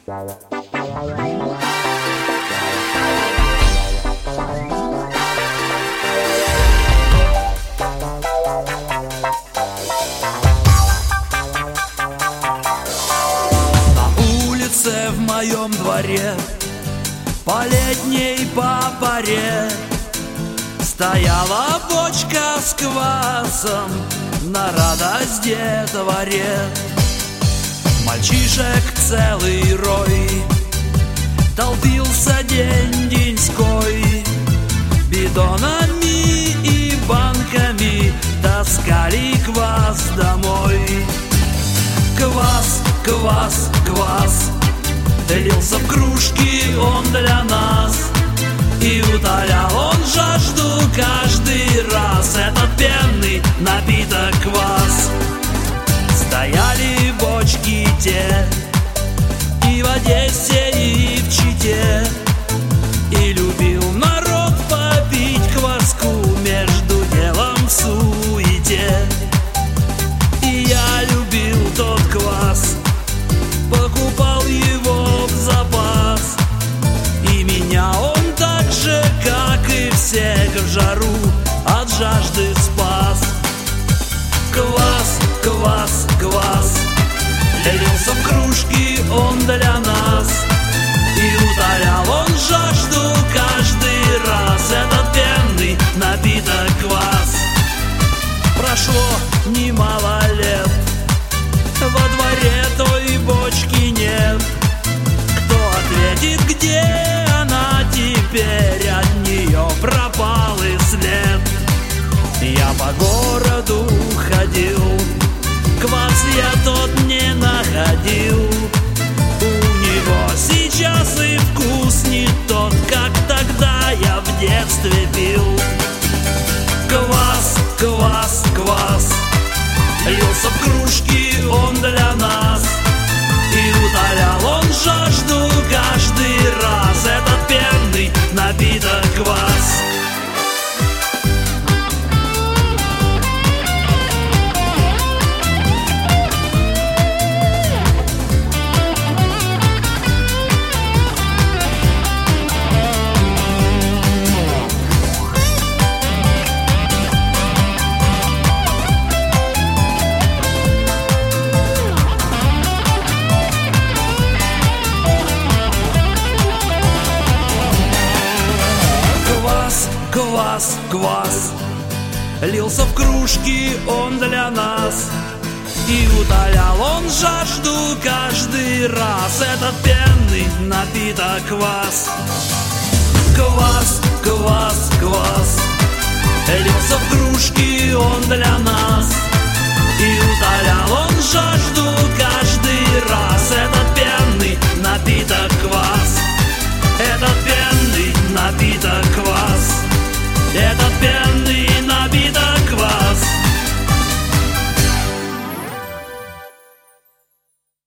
В моем дворе по летней по паре стояла бочка с квасом на радость детворе. Мальчишек целый рой толпился день-деньской, бидонами и банками таскали квас домой. Квас, квас, квас лился в кружки он для нас, и утолял он жажду каждый раз. Этот пенный напиток квас. Стояли бочки те и в Одессе, и в Чите, и любил народ попить кваску между делом в суете. И я любил тот квас, покупал его в запас, и меня он так же, как и всех, в жару от жажды спас. Квас, квас, квас лился в кружки он для нас, и утолял он жажду каждый раз. Этот пенный напиток квас. Прошло немало лет, во дворе той бочки нет. Кто ответит, где она теперь? От нее пропал и след. Я по городу ходил, квас я тот не находил. У него сейчас и вкус не тот, как тогда я в детстве пил. Квас, квас, квас лился в кружки он для нас, и утолял он жажду каждый раз. Этот пенный напиток квас. Квас, квас лился в кружки он для нас, и утолял он жажду каждый раз. Этот пенный напиток квас. Квас, квас, квас лился в кружки он для нас, и утолял он жажду каждый раз. Этот пенный напиток квас. Этот пенный напиток квас. Этот пенный